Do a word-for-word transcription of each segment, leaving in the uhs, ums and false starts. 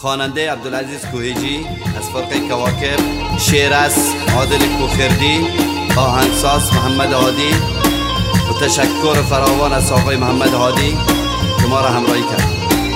خواننده عبدالعزیز کوهیجی از فرقه کواکب، شعر از عادل کوخردی، آهنگساز محمد هادی و تشکر فراوان از آقای محمد هادی که ما را همراهی کرد.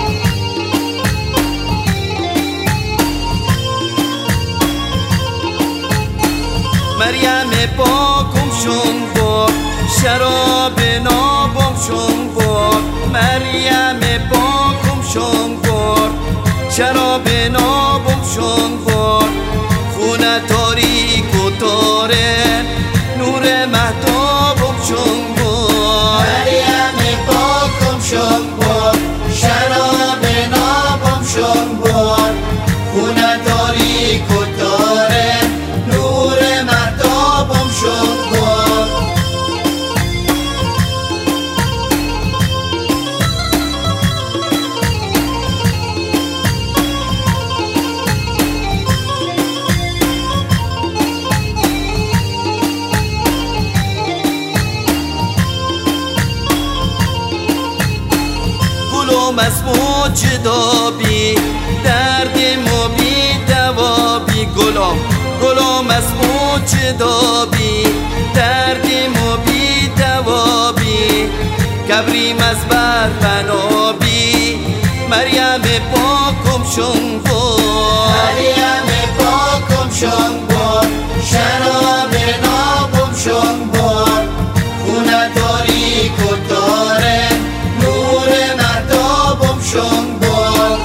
مریم پاکم شون بار، شراب نابم شون بار. مریم پاکم شون بار، شراب نابم شون بار. خونه تاریک و تاره، نور مهتابم شون بار. مریم پاکم شون بار، شراب نابم شون بار. خونه تاریک و تاره، نور مهتابم شون بار. گلوم از مو جدا بی، درد مو بی دوا بی. گلوم گلوم از مو جدا بی، درد مو بی دوا بی. کبریم از بر بنا بی، مریم پاکم شون بار. مریم پاکم شون بار، شراب نابم شون بار. خونه تاریک و تاره، نور مهتابم شون بار.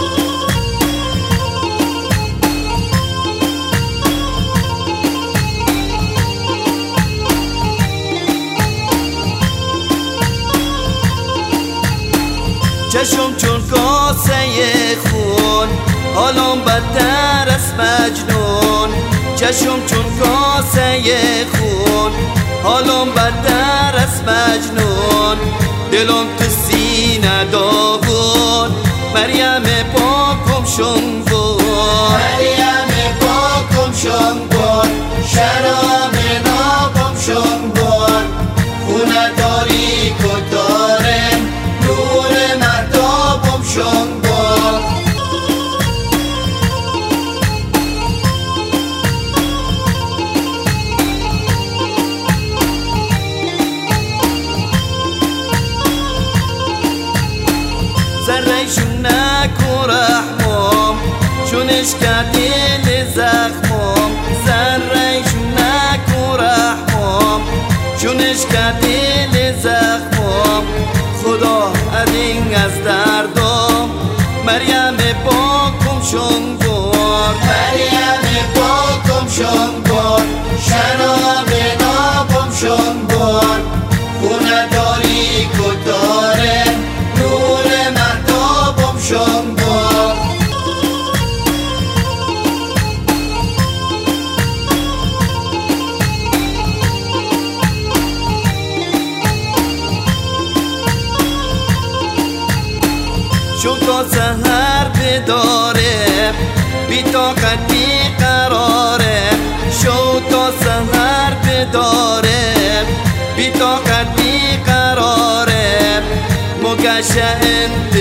چشم چون کاسه خون، حالم بدتر از مجنون. چشم چون کاسه خون، حالم بدتر از مجنون. دلم تو سینه داغون، مریم پاکم شون بار. مریم پاکم شون بار، شراب نابم شون بار. خونه تاریک و تاره، نور مهتابم شون بار. ذرهشون نکن رحمم، چونش کردی زخمم. ذرهشون نکن رحمم، چونش کردی زخمم. خدا ادین از دردم، مریم پاکم شون بار. مریم پاکم شون بار، شراب نابم شون بار. خونه تاریک و تاره، نور مهتابم شون بار. شو تا سهر بداره، بی طاقت بی قراره. شو تا سهر بداره، بی طاقت بی قراره. مگشه